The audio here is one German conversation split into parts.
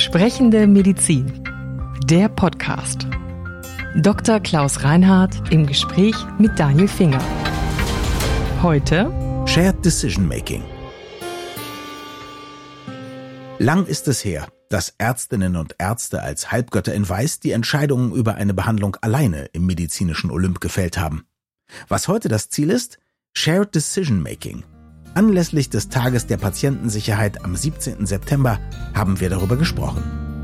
Sprechende Medizin. Der Podcast. Dr. Klaus Reinhardt im Gespräch mit Daniel Finger. Heute Shared Decision Making. Lang ist es her, dass Ärztinnen und Ärzte als Halbgötter in Weiß die Entscheidungen über eine Behandlung alleine im medizinischen Olymp gefällt haben. Was heute das Ziel ist? Shared Decision Making. Anlässlich des Tages der Patientensicherheit am 17. September haben wir darüber gesprochen.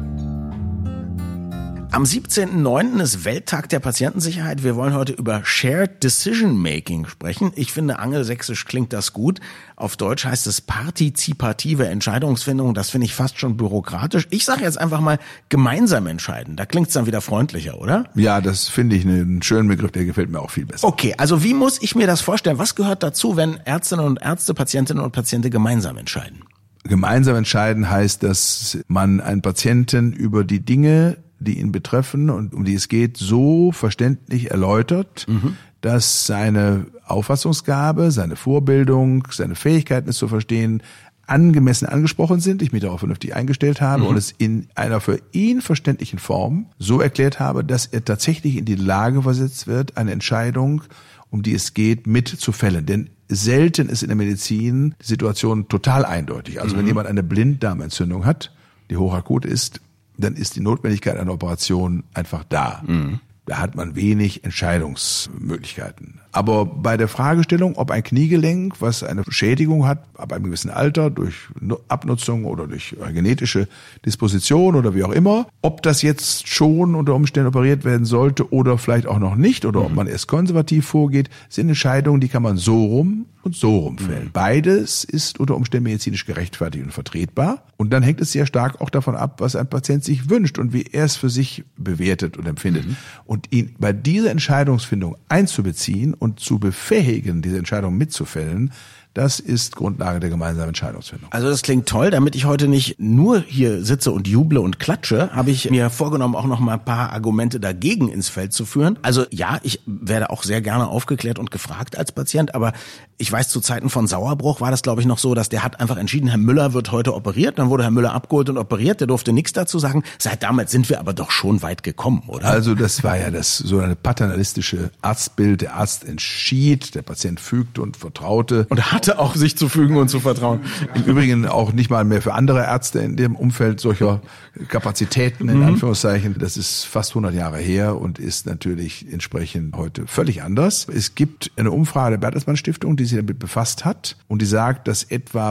Am 17.09. ist Welttag der Patientensicherheit. Wir wollen heute über Shared Decision Making sprechen. Ich finde, angelsächsisch klingt das gut. Auf Deutsch heißt es partizipative Entscheidungsfindung. Das finde ich fast schon bürokratisch. Ich sage jetzt einfach mal gemeinsam entscheiden. Da klingt es dann wieder freundlicher, oder? Ja, das finde ich einen schönen Begriff. Der gefällt mir auch viel besser. Okay, also wie muss ich mir das vorstellen? Was gehört dazu, wenn Ärztinnen und Ärzte, Patientinnen und Patienten gemeinsam entscheiden? Gemeinsam entscheiden heißt, dass man einen Patienten über die Dinge, die ihn betreffen und um die es geht, so verständlich erläutert, dass seine Auffassungsgabe, seine Vorbildung, seine Fähigkeiten, es zu verstehen, angemessen angesprochen sind, ich mich darauf vernünftig eingestellt habe und es in einer für ihn verständlichen Form so erklärt habe, dass er tatsächlich in die Lage versetzt wird, eine Entscheidung, um die es geht, mitzufällen. Denn selten ist in der Medizin die Situation total eindeutig. Also wenn jemand eine Blinddarmentzündung hat, die hochakut ist, dann ist die Notwendigkeit einer Operation einfach da. Da hat man wenig Entscheidungsmöglichkeiten. Aber bei der Fragestellung, ob ein Kniegelenk, was eine Schädigung hat, ab einem gewissen Alter, durch Abnutzung oder durch genetische Disposition oder wie auch immer, ob das jetzt schon unter Umständen operiert werden sollte oder vielleicht auch noch nicht, oder ob man erst konservativ vorgeht, sind Entscheidungen, die kann man so rum und so rum fällen. Beides ist unter Umständen medizinisch gerechtfertigt und vertretbar. Und dann hängt es sehr stark auch davon ab, was ein Patient sich wünscht und wie er es für sich bewertet und empfindet. Und ihn bei dieser Entscheidungsfindung einzubeziehen und zu befähigen, diese Entscheidung mitzufällen, das ist Grundlage der gemeinsamen Entscheidungsfindung. Also das klingt toll. Damit ich heute nicht nur hier sitze und juble und klatsche, habe ich mir vorgenommen, auch noch mal ein paar Argumente dagegen ins Feld zu führen. Also ja, ich werde auch sehr gerne aufgeklärt und gefragt als Patient, aber ich weiß, zu Zeiten von Sauerbruch war das, glaube ich, noch so, dass der hat einfach entschieden, Herr Müller wird heute operiert. Dann wurde Herr Müller abgeholt und operiert. Der durfte nichts dazu sagen. Seit damals sind wir aber doch schon weit gekommen, oder? Also das war ja das so eine paternalistische Arztbild. Der Arzt entschied, der Patient fügte und vertraute. Und hatte auch sich zu fügen und zu vertrauen. Im Übrigen auch nicht mal mehr für andere Ärzte in dem Umfeld solcher Kapazitäten, in Anführungszeichen. Das ist fast 100 Jahre her und ist natürlich entsprechend heute völlig anders. Es gibt eine Umfrage der Bertelsmann Stiftung, die sich damit befasst hat und die sagt, dass etwa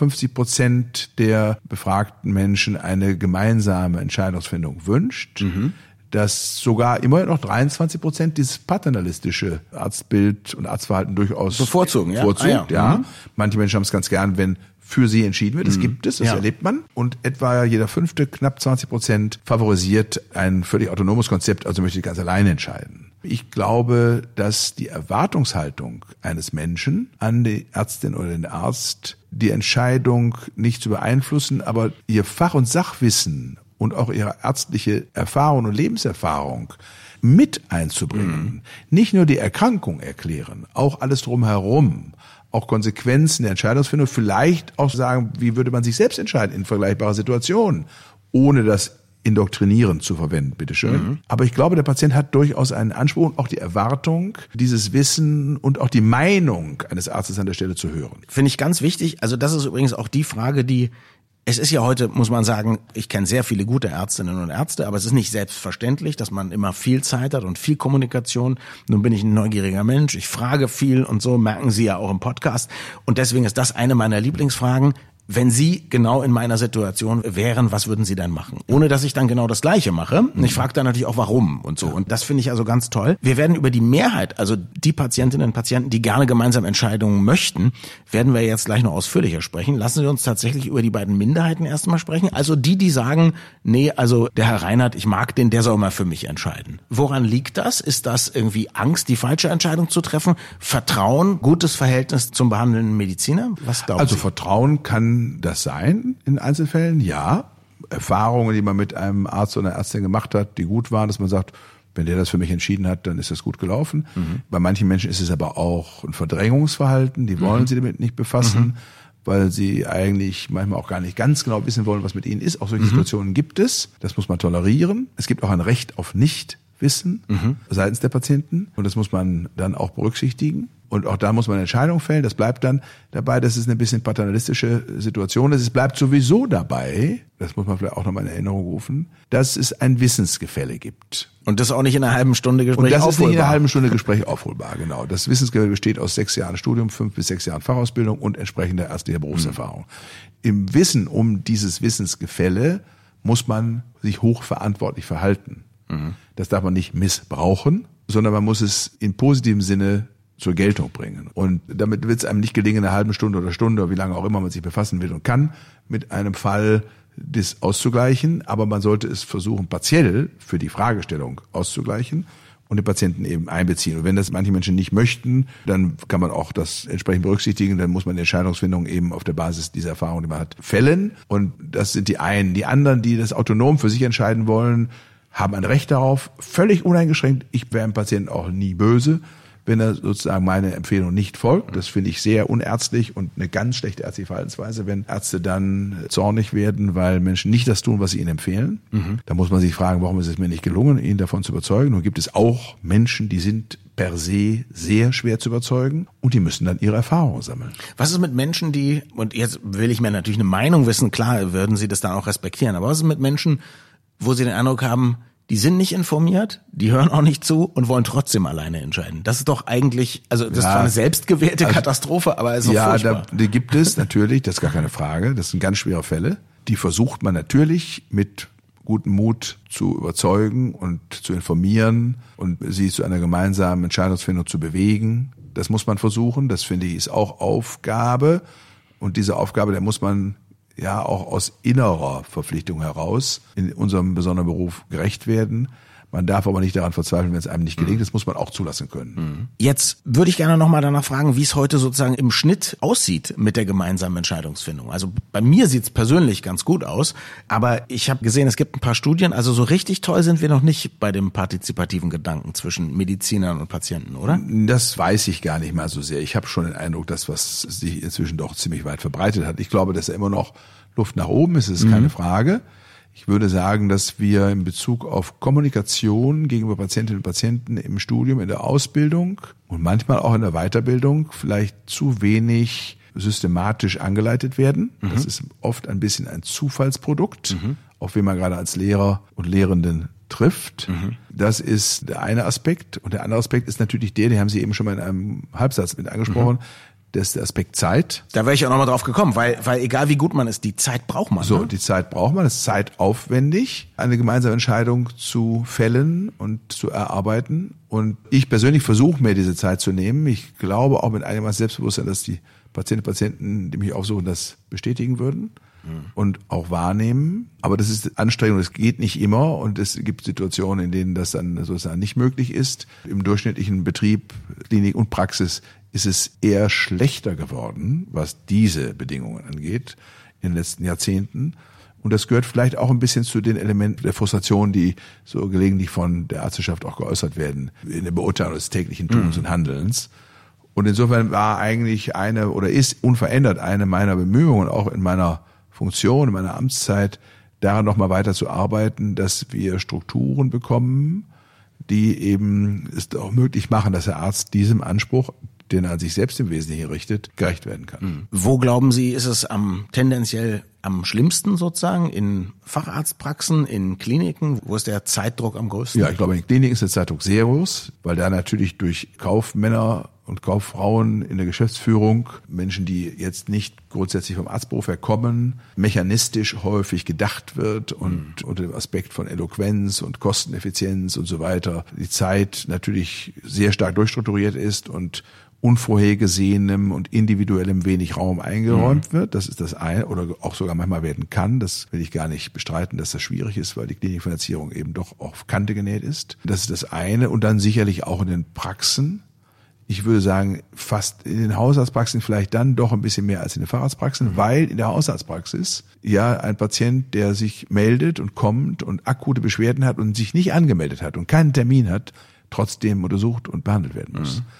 55% der befragten Menschen eine gemeinsame Entscheidungsfindung wünscht. Dass sogar immerhin noch 23% dieses paternalistische Arztbild und Arztverhalten durchaus bevorzugen, ja. Manche Menschen haben es ganz gern, wenn für sie entschieden wird. Das gibt es, das erlebt man. Und etwa jeder fünfte, knapp 20%, favorisiert ein völlig autonomes Konzept, also möchte ich ganz alleine entscheiden. Ich glaube, dass die Erwartungshaltung eines Menschen an die Ärztin oder den Arzt, die Entscheidung nicht zu beeinflussen, aber ihr Fach- und Sachwissen und auch ihre ärztliche Erfahrung und Lebenserfahrung mit einzubringen. Nicht nur die Erkrankung erklären, auch alles drumherum, auch Konsequenzen der Entscheidungsfindung, vielleicht auch sagen, wie würde man sich selbst entscheiden in vergleichbarer Situation, ohne das indoktrinieren zu verwenden, bitteschön. Aber ich glaube, der Patient hat durchaus einen Anspruch und auch die Erwartung, dieses Wissen und auch die Meinung eines Arztes an der Stelle zu hören. Finde ich ganz wichtig. Also das ist übrigens auch die Frage, es ist ja heute, muss man sagen, ich kenne sehr viele gute Ärztinnen und Ärzte, aber es ist nicht selbstverständlich, dass man immer viel Zeit hat und viel Kommunikation. Nun bin ich ein neugieriger Mensch, ich frage viel und so, merken Sie ja auch im Podcast. Und deswegen ist das eine meiner Lieblingsfragen. Wenn Sie genau in meiner Situation wären, was würden Sie dann machen? Ohne, dass ich dann genau das Gleiche mache. Ich frage dann natürlich auch, warum und so. Und das finde ich also ganz toll. Wir werden über die Mehrheit, also die Patientinnen und Patienten, die gerne gemeinsam Entscheidungen möchten, werden wir jetzt gleich noch ausführlicher sprechen. Lassen Sie uns tatsächlich über die beiden Minderheiten erstmal sprechen. Also die sagen, nee, also der Herr Reinhardt, ich mag den, der soll mal für mich entscheiden. Woran liegt das? Ist das irgendwie Angst, die falsche Entscheidung zu treffen? Vertrauen, gutes Verhältnis zum behandelnden Mediziner? Was glauben Sie? Also Vertrauen kann das sein in Einzelfällen, ja. Erfahrungen, die man mit einem Arzt oder einer Ärztin gemacht hat, die gut waren, dass man sagt, wenn der das für mich entschieden hat, dann ist das gut gelaufen. Bei manchen Menschen ist es aber auch ein Verdrängungsverhalten, die wollen sich damit nicht befassen. weil sie eigentlich manchmal auch gar nicht ganz genau wissen wollen, was mit ihnen ist. Auch solche Situationen gibt es. Das muss man tolerieren. Es gibt auch ein Recht auf Nichtwissen seitens der Patienten und das muss man dann auch berücksichtigen. Und auch da muss man eine Entscheidung fällen. Das bleibt dann dabei, dass es eine bisschen paternalistische Situation ist. Es bleibt sowieso dabei, das muss man vielleicht auch nochmal in Erinnerung rufen, dass es ein Wissensgefälle gibt. Und das auch nicht in einer halben Stunde Gespräch aufholbar. Und das ist nicht in einer halben Stunde Gespräch aufholbar, genau. Das Wissensgefälle besteht aus 6 Jahren Studium, 5 bis 6 Jahren Fachausbildung und entsprechender ärztlicher Berufserfahrung. Im Wissen um dieses Wissensgefälle muss man sich hochverantwortlich verhalten. Das darf man nicht missbrauchen, sondern man muss es in positivem Sinne zur Geltung bringen. Und damit wird es einem nicht gelingen, in einer halben Stunde oder Stunde, oder wie lange auch immer man sich befassen will und kann, mit einem Fall das auszugleichen. Aber man sollte es versuchen, partiell für die Fragestellung auszugleichen und den Patienten eben einbeziehen. Und wenn das manche Menschen nicht möchten, dann kann man auch das entsprechend berücksichtigen. Dann muss man die Entscheidungsfindung eben auf der Basis dieser Erfahrung, die man hat, fällen. Und das sind die einen. Die anderen, die das autonom für sich entscheiden wollen, haben ein Recht darauf, völlig uneingeschränkt. Ich wäre dem Patienten auch nie böse, wenn er sozusagen meine Empfehlung nicht folgt. Das finde ich sehr unärztlich und eine ganz schlechte ärztliche Verhaltensweise, wenn Ärzte dann zornig werden, weil Menschen nicht das tun, was sie ihnen empfehlen. Da muss man sich fragen, warum ist es mir nicht gelungen, ihn davon zu überzeugen. Nun gibt es auch Menschen, die sind per se sehr schwer zu überzeugen und die müssen dann ihre Erfahrungen sammeln. Was ist mit Menschen, die, und jetzt will ich mir natürlich eine Meinung wissen, klar würden sie das dann auch respektieren, aber was ist mit Menschen, wo sie den Eindruck haben, die sind nicht informiert, die hören auch nicht zu und wollen trotzdem alleine entscheiden. Das ist doch eigentlich, also das ist zwar eine selbstgewählte Katastrophe, aber es ist doch furchtbar. Ja, die gibt es natürlich, das ist gar keine Frage. Das sind ganz schwere Fälle. Die versucht man natürlich mit gutem Mut zu überzeugen und zu informieren und sie zu einer gemeinsamen Entscheidungsfindung zu bewegen. Das muss man versuchen. Das finde ich ist auch Aufgabe. Und diese Aufgabe, der muss man ja auch aus innerer Verpflichtung heraus in unserem besonderen Beruf gerecht werden. Man darf aber nicht daran verzweifeln, wenn es einem nicht gelingt. Das muss man auch zulassen können. Jetzt würde ich gerne nochmal danach fragen, wie es heute sozusagen im Schnitt aussieht mit der gemeinsamen Entscheidungsfindung. Also bei mir sieht es persönlich ganz gut aus, aber ich habe gesehen, es gibt ein paar Studien, also so richtig toll sind wir noch nicht bei dem partizipativen Gedanken zwischen Medizinern und Patienten, oder? Das weiß ich gar nicht mal so sehr. Ich habe schon den Eindruck, dass was sich inzwischen doch ziemlich weit verbreitet hat. Ich glaube, dass da immer noch Luft nach oben ist, ist keine Frage. Ich würde sagen, dass wir in Bezug auf Kommunikation gegenüber Patientinnen und Patienten im Studium, in der Ausbildung und manchmal auch in der Weiterbildung vielleicht zu wenig systematisch angeleitet werden. Das ist oft ein bisschen ein Zufallsprodukt, auf wen man gerade als Lehrer und Lehrenden trifft. Das ist der eine Aspekt. Und der andere Aspekt ist natürlich den haben Sie eben schon mal in einem Halbsatz mit angesprochen, das ist der Aspekt Zeit. Da wäre ich auch nochmal drauf gekommen, weil egal wie gut man ist, die Zeit braucht man. So, die Zeit braucht man, es ist zeitaufwendig, eine gemeinsame Entscheidung zu fällen und zu erarbeiten. Und ich persönlich versuche mir diese Zeit zu nehmen. Ich glaube auch mit einigermaßen Selbstbewusstsein, dass die Patientinnen und Patienten, die mich aufsuchen, das bestätigen würden und auch wahrnehmen. Aber das ist anstrengend, das geht nicht immer und es gibt Situationen, in denen das dann sozusagen nicht möglich ist. Im durchschnittlichen Betrieb, Klinik und Praxis ist es eher schlechter geworden, was diese Bedingungen angeht in den letzten Jahrzehnten. Und das gehört vielleicht auch ein bisschen zu den Elementen der Frustration, die so gelegentlich von der Ärzteschaft auch geäußert werden, in der Beurteilung des täglichen Tuns und Handelns. Und insofern war eigentlich ist unverändert eine meiner Bemühungen, auch in meiner Funktion, in meiner Amtszeit, daran nochmal weiter zu arbeiten, dass wir Strukturen bekommen, die eben es auch möglich machen, dass der Arzt diesem Anspruch, den er an sich selbst im Wesentlichen richtet, gerecht werden kann. Wo glauben Sie, ist es tendenziell am schlimmsten sozusagen? In Facharztpraxen, in Kliniken? Wo ist der Zeitdruck am größten? Ja, ich glaube, in den Kliniken ist der Zeitdruck sehr groß, weil da natürlich durch Kaufmänner und Kauffrauen in der Geschäftsführung, Menschen, die jetzt nicht grundsätzlich vom Arztberuf her kommen, mechanistisch häufig gedacht wird und unter dem Aspekt von Eloquenz und Kosteneffizienz und so weiter, die Zeit natürlich sehr stark durchstrukturiert ist und unvorhergesehenem und individuellem wenig Raum eingeräumt wird. Das ist das eine, oder auch sogar manchmal werden kann. Das will ich gar nicht bestreiten, dass das schwierig ist, weil die Klinikfinanzierung eben doch auf Kante genäht ist. Das ist das eine. Und dann sicherlich auch in den Praxen. Ich würde sagen, fast in den Hausarztpraxen vielleicht dann doch ein bisschen mehr als in den Facharztpraxen, weil in der Hausarztpraxis ja ein Patient, der sich meldet und kommt und akute Beschwerden hat und sich nicht angemeldet hat und keinen Termin hat, trotzdem untersucht und behandelt werden muss.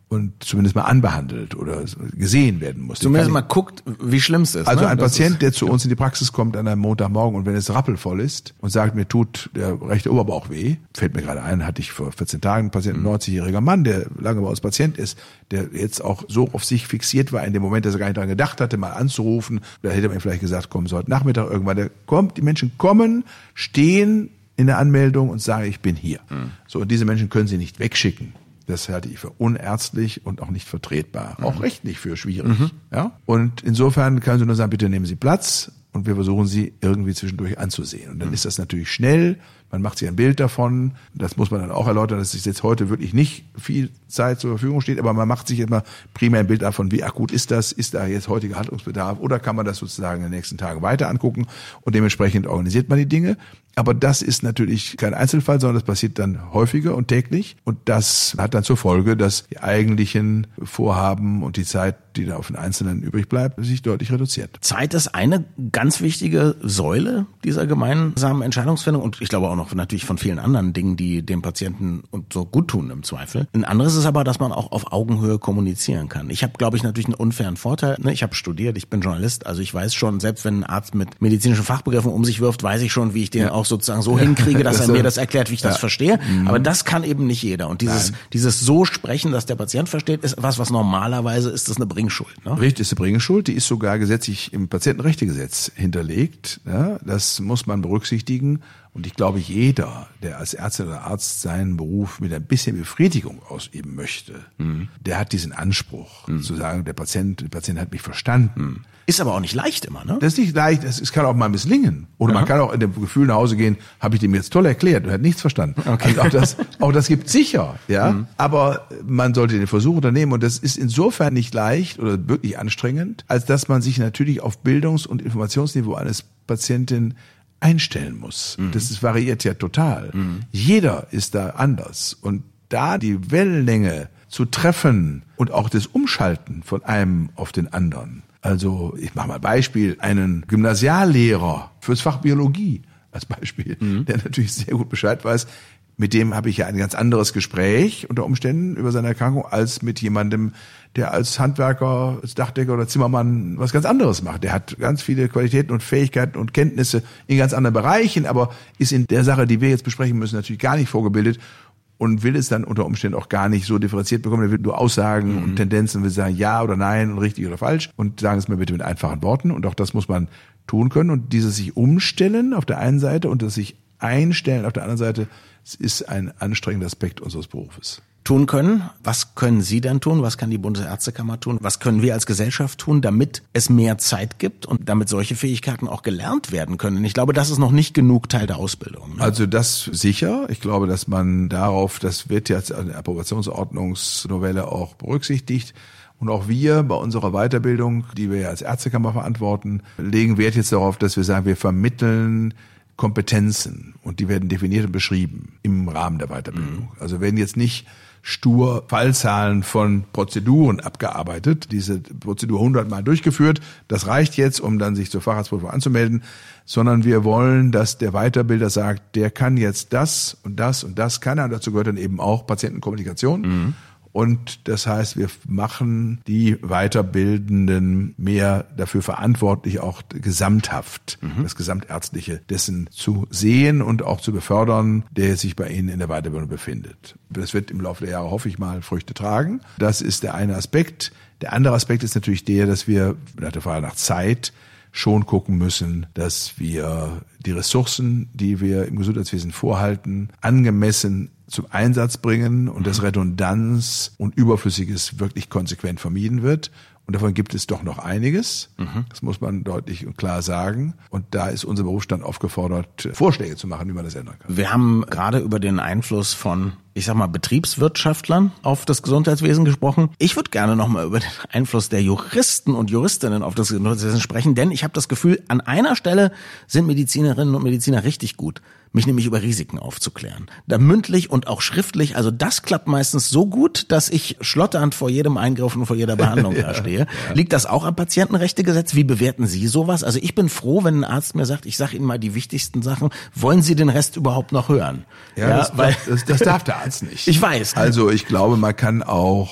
und zumindest mal anbehandelt oder gesehen werden muss. Zumindest mal guckt, wie schlimm es ist. Also ne? ein Patient, der zu uns in die Praxis kommt an einem Montagmorgen und wenn es rappelvoll ist und sagt, mir tut der rechte Oberbauch weh, fällt mir gerade ein, hatte ich vor 14 Tagen einen Patienten, ein 90-jähriger Mann, der lange bei uns Patient ist, der jetzt auch so auf sich fixiert war in dem Moment, dass er gar nicht daran gedacht hatte, mal anzurufen. Da hätte man ihm vielleicht gesagt, kommen Sie heute Nachmittag irgendwann. Der kommt, die Menschen kommen, stehen in der Anmeldung und sagen, ich bin hier. So, und diese Menschen können Sie nicht wegschicken. Das halte ich für unerztlich und auch nicht vertretbar. Auch rechtlich für schwierig. Ja? Und insofern können Sie nur sagen, bitte nehmen Sie Platz und wir versuchen Sie irgendwie zwischendurch anzusehen. Und dann ist das natürlich schnell. Man macht sich ein Bild davon. Das muss man dann auch erläutern, dass es jetzt heute wirklich nicht viel Zeit zur Verfügung steht, aber man macht sich immer primär ein Bild davon, wie akut ist das? Ist da jetzt heutiger Handlungsbedarf? Oder kann man das sozusagen in den nächsten Tagen weiter angucken? Und dementsprechend organisiert man die Dinge. Aber das ist natürlich kein Einzelfall, sondern das passiert dann häufiger und täglich. Und das hat dann zur Folge, dass die eigentlichen Vorhaben und die Zeit, die da auf den Einzelnen übrig bleibt, sich deutlich reduziert. Zeit ist eine ganz wichtige Säule dieser gemeinsamen Entscheidungsfindung und ich glaube auch noch natürlich von vielen anderen Dingen, die dem Patienten und so gut tun im Zweifel. Ein anderes ist aber, dass man auch auf Augenhöhe kommunizieren kann. Ich habe, glaube ich, natürlich einen unfairen Vorteil. Ich habe studiert, ich bin Journalist, also ich weiß schon, selbst wenn ein Arzt mit medizinischen Fachbegriffen um sich wirft, weiß ich schon, wie ich den auch sozusagen so hinkriege, dass er mir das erklärt, wie ich das verstehe. Aber das kann eben nicht jeder. Und dieses so sprechen, dass der Patient versteht, ist was normalerweise ist das eine Bringschuld. Ne? Richtig, ist eine Bringschuld. Die ist sogar gesetzlich im Patientenrechtegesetz hinterlegt. Ja, das muss man berücksichtigen. Und ich glaube, jeder, der als Ärztin oder Arzt seinen Beruf mit ein bisschen Befriedigung ausüben möchte, der hat diesen Anspruch, zu sagen, der Patient hat mich verstanden. Ist aber auch nicht leicht immer, ne? Das ist nicht leicht, es kann auch mal misslingen. Oder man kann auch in dem Gefühl nach Hause gehen, habe ich dem jetzt toll erklärt und hat nichts verstanden. Okay. Also auch das gibt sicher, ja. Aber man sollte den Versuch unternehmen und das ist insofern nicht leicht oder wirklich anstrengend, als dass man sich natürlich auf Bildungs- und Informationsniveau eines Patienten einstellen muss. Das variiert ja total. Jeder ist da anders und da die Wellenlänge zu treffen und auch das Umschalten von einem auf den anderen. Also ich mache mal ein Beispiel, einen Gymnasiallehrer fürs Fach Biologie als Beispiel, der natürlich sehr gut Bescheid weiß, mit dem habe ich ja ein ganz anderes Gespräch unter Umständen über seine Erkrankung als mit jemandem, der als Handwerker, als Dachdecker oder Zimmermann was ganz anderes macht. Der hat ganz viele Qualitäten und Fähigkeiten und Kenntnisse in ganz anderen Bereichen, aber ist in der Sache, die wir jetzt besprechen müssen, natürlich gar nicht vorgebildet und will es dann unter Umständen auch gar nicht so differenziert bekommen. Er will nur Aussagen und Tendenzen, will sagen ja oder nein und richtig oder falsch und sagen es mir bitte mit einfachen Worten und auch das muss man tun können und dieses sich umstellen auf der einen Seite und das sich einstellen auf der anderen Seite, es ist ein anstrengender Aspekt unseres Berufes. Tun können. Was können Sie denn tun? Was kann die Bundesärztekammer tun? Was können wir als Gesellschaft tun, damit es mehr Zeit gibt und damit solche Fähigkeiten auch gelernt werden können? Ich glaube, das ist noch nicht genug Teil der Ausbildung. Ne? Also das sicher. Ich glaube, dass man darauf, das wird jetzt an der Approbationsordnungsnovelle auch berücksichtigt. Und auch wir bei unserer Weiterbildung, die wir ja als Ärztekammer verantworten, legen Wert jetzt darauf, dass wir sagen, wir vermitteln Kompetenzen und die werden definiert und beschrieben im Rahmen der Weiterbildung. Also werden jetzt nicht stur Fallzahlen von Prozeduren abgearbeitet, diese Prozedur 100-mal durchgeführt, das reicht jetzt, um dann sich zur Facharztprüfung anzumelden, sondern wir wollen, dass der Weiterbilder sagt, der kann jetzt das und das und das kann er, und dazu gehört dann eben auch Patientenkommunikation. Und das heißt, wir machen die Weiterbildenden mehr dafür verantwortlich, auch gesamthaft das Gesamtärztliche dessen zu sehen und auch zu befördern, der sich bei Ihnen in der Weiterbildung befindet. Das wird im Laufe der Jahre, hoffe ich mal, Früchte tragen. Das ist der eine Aspekt. Der andere Aspekt ist natürlich der, dass wir nach der Frage nach Zeit schon gucken müssen, dass wir die Ressourcen, die wir im Gesundheitswesen vorhalten, angemessen zum Einsatz bringen und dass Redundanz und Überflüssiges wirklich konsequent vermieden wird. Und davon gibt es doch noch einiges. Das muss man deutlich und klar sagen. Und da ist unser Berufsstand aufgefordert, Vorschläge zu machen, wie man das ändern kann. Wir haben gerade über den Einfluss von, ich sag mal, Betriebswirtschaftlern auf das Gesundheitswesen gesprochen. Ich würde gerne nochmal über den Einfluss der Juristen und Juristinnen auf das Gesundheitswesen sprechen, denn ich habe das Gefühl, an einer Stelle sind Medizinerinnen und Mediziner richtig gut, mich nämlich über Risiken aufzuklären. Da mündlich und auch schriftlich, also das klappt meistens so gut, dass ich schlotternd vor jedem Eingriff und vor jeder Behandlung da stehe. Liegt das auch am Patientenrechtegesetz? Wie bewerten Sie sowas? Also ich bin froh, wenn ein Arzt mir sagt, ich sage Ihnen mal die wichtigsten Sachen, wollen Sie den Rest überhaupt noch hören? Ja, das darf der Arzt nicht. Ich weiß. Also ich glaube, man kann auch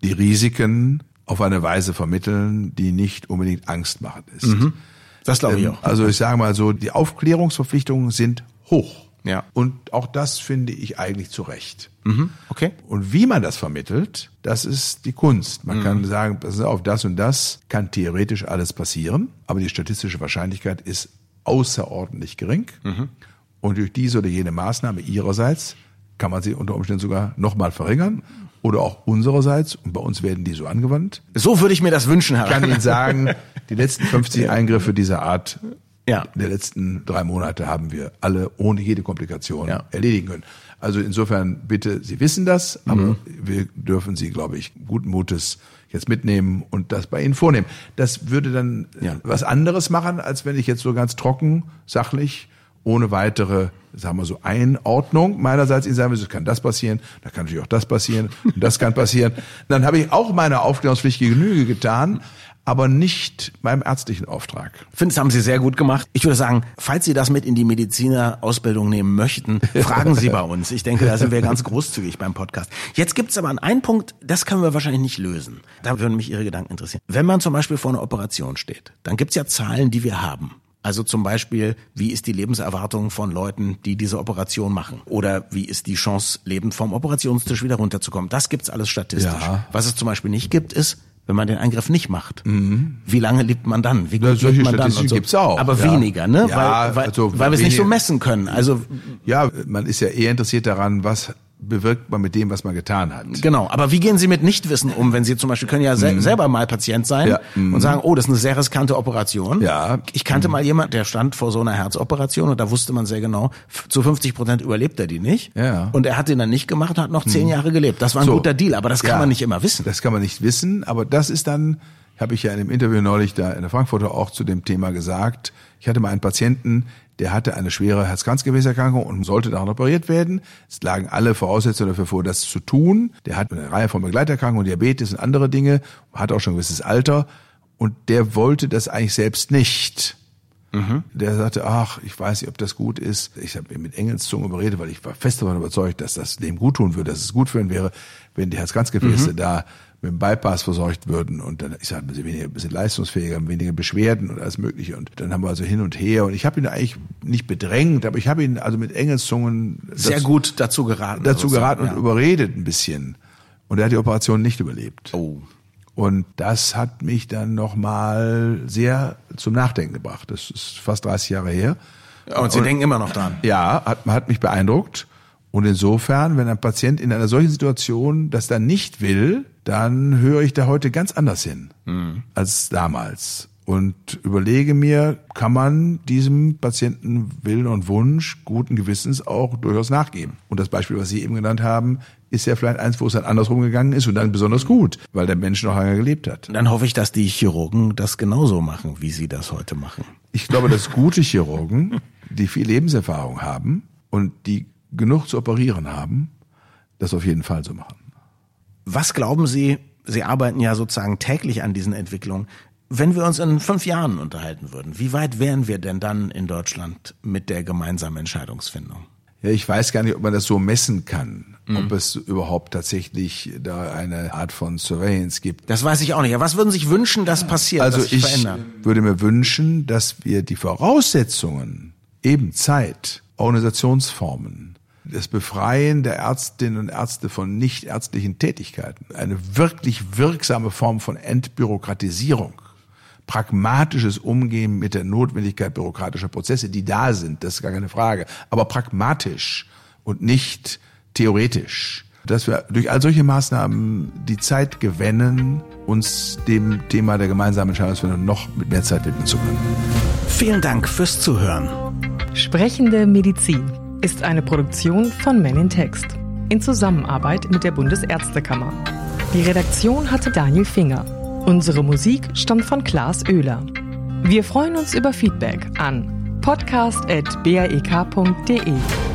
die Risiken auf eine Weise vermitteln, die nicht unbedingt angstmachend ist. Das glaube ich auch. Also ich sage mal so, die Aufklärungsverpflichtungen sind hoch. Ja. Und auch das finde ich eigentlich zu Recht. Okay. Und wie man das vermittelt, das ist die Kunst. Man kann sagen, pass auf, das und das kann theoretisch alles passieren, aber die statistische Wahrscheinlichkeit ist außerordentlich gering. Und durch diese oder jene Maßnahme ihrerseits kann man sie unter Umständen sogar nochmal verringern. Oder auch unsererseits, und bei uns werden die so angewandt. So würde ich mir das wünschen, Herr. Ich kann Ihnen sagen, die letzten 50 Eingriffe dieser Art Ja. der letzten 3 Monate haben wir alle ohne jede Komplikation erledigen können. Also insofern bitte, Sie wissen das, aber wir dürfen Sie, glaube ich, guten Mutes jetzt mitnehmen und das bei Ihnen vornehmen. Das würde dann was anderes machen, als wenn ich jetzt so ganz trocken, sachlich, ohne weitere, sagen wir so, Einordnung meinerseits Ihnen sagen würde, es kann das passieren, da kann natürlich auch das passieren und das kann passieren. Dann habe ich auch meiner Aufklärungspflicht Genüge getan, aber nicht meinem ärztlichen Auftrag. Ich finde, das haben Sie sehr gut gemacht. Ich würde sagen, falls Sie das mit in die Medizinerausbildung nehmen möchten, fragen Sie bei uns. Ich denke, da sind wir ganz großzügig beim Podcast. Jetzt gibt es aber einen Punkt, das können wir wahrscheinlich nicht lösen. Da würden mich Ihre Gedanken interessieren. Wenn man zum Beispiel vor einer Operation steht, dann gibt es ja Zahlen, die wir haben. Also zum Beispiel, wie ist die Lebenserwartung von Leuten, die diese Operation machen? Oder wie ist die Chance, lebend vom Operationstisch wieder runterzukommen? Das gibt's alles statistisch. Ja. Was es zum Beispiel nicht gibt, ist, wenn man den Eingriff nicht macht. Wie lange lebt man dann? Wie gut solche lebt man dann? Statistiken Und so. gibt's auch. Aber Ja. weniger, ne? Ja, weil also wir es nicht so weniger. messen können. Also Ja, man ist ja eher interessiert daran, was bewirkt man mit dem, was man getan hat. genau. Aber wie gehen Sie mit Nichtwissen um, wenn Sie zum Beispiel können ja selber mal Patient sein und sagen, oh, das ist eine sehr riskante Operation. Ja. Ich kannte mal jemand, der stand vor so einer Herzoperation und da wusste man sehr genau, zu 50% überlebt er die nicht. Ja. Und er hat den dann nicht gemacht und hat noch 10 Jahre gelebt. Das war ein So. guter Deal, aber das kann Ja. man nicht immer wissen. Das kann man nicht wissen, aber das ist dann, habe ich ja in einem Interview neulich da in der Frankfurter auch zu dem Thema gesagt. Ich hatte mal einen Patienten, der hatte eine schwere Herz-Kranzgefäßerkrankung und sollte daran operiert werden. Es lagen alle Voraussetzungen dafür vor, das zu tun. Der hat eine Reihe von Begleiterkrankungen, Diabetes und andere Dinge, hat auch schon ein gewisses Alter und der wollte das eigentlich selbst nicht. Der sagte, ach, ich weiß nicht, ob das gut ist. Ich habe mit Engelszungen überredet, weil ich war fest davon überzeugt, dass das dem gut tun würde, dass es gut für ihn wäre, wenn die Herz-Kranzgefäße da mit dem Bypass versorgt würden und dann, ich sage, sie ein bisschen leistungsfähiger, weniger Beschwerden und alles Mögliche und dann haben wir also hin und her und ich habe ihn eigentlich nicht bedrängt, aber ich habe ihn also mit Engelszungen Sehr gut dazu geraten. und überredet ein bisschen und er hat die Operation nicht überlebt. Oh. Und das hat mich dann nochmal sehr zum Nachdenken gebracht. Das ist fast 30 Jahre her. Ja, und Sie denken immer noch dran. Ja, hat mich beeindruckt. Und insofern, wenn ein Patient in einer solchen Situation das dann nicht will, dann höre ich da heute ganz anders hin als damals. Und überlege mir, kann man diesem Patienten Willen und Wunsch guten Gewissens auch durchaus nachgeben. Und das Beispiel, was Sie eben genannt haben, ist ja vielleicht eins, wo es dann andersrum gegangen ist und dann besonders gut, weil der Mensch noch lange gelebt hat. Dann hoffe ich, dass die Chirurgen das genauso machen, wie Sie das heute machen. Ich glaube, dass gute Chirurgen, die viel Lebenserfahrung haben und die genug zu operieren haben, das auf jeden Fall so machen. Was glauben Sie, Sie arbeiten ja sozusagen täglich an diesen Entwicklungen, wenn wir uns in 5 Jahren unterhalten würden, wie weit wären wir denn dann in Deutschland mit der gemeinsamen Entscheidungsfindung? Ja, ich weiß gar nicht, ob man das so messen kann, ob es überhaupt tatsächlich da eine Art von Surveillance gibt. Das weiß ich auch nicht. Aber was würden Sie sich wünschen, dass passiert, Also dass sich ich verändert? würde mir wünschen, dass wir die Voraussetzungen, eben Zeit, Organisationsformen, das Befreien der Ärztinnen und Ärzte von nichtärztlichen Tätigkeiten, eine wirklich wirksame Form von Entbürokratisierung, pragmatisches Umgehen mit der Notwendigkeit bürokratischer Prozesse, die da sind, das ist gar keine Frage, aber pragmatisch und nicht theoretisch. Dass wir durch all solche Maßnahmen die Zeit gewinnen, uns dem Thema der gemeinsamen Entscheidungsfindung noch mit mehr Zeit widmen zu können. Vielen Dank fürs Zuhören. Sprechende Medizin ist eine Produktion von Men in Text in Zusammenarbeit mit der Bundesärztekammer. Die Redaktion hatte Daniel Finger. Unsere Musik stammt von Klaas Oehler. Wir freuen uns über Feedback an podcast@baek.de.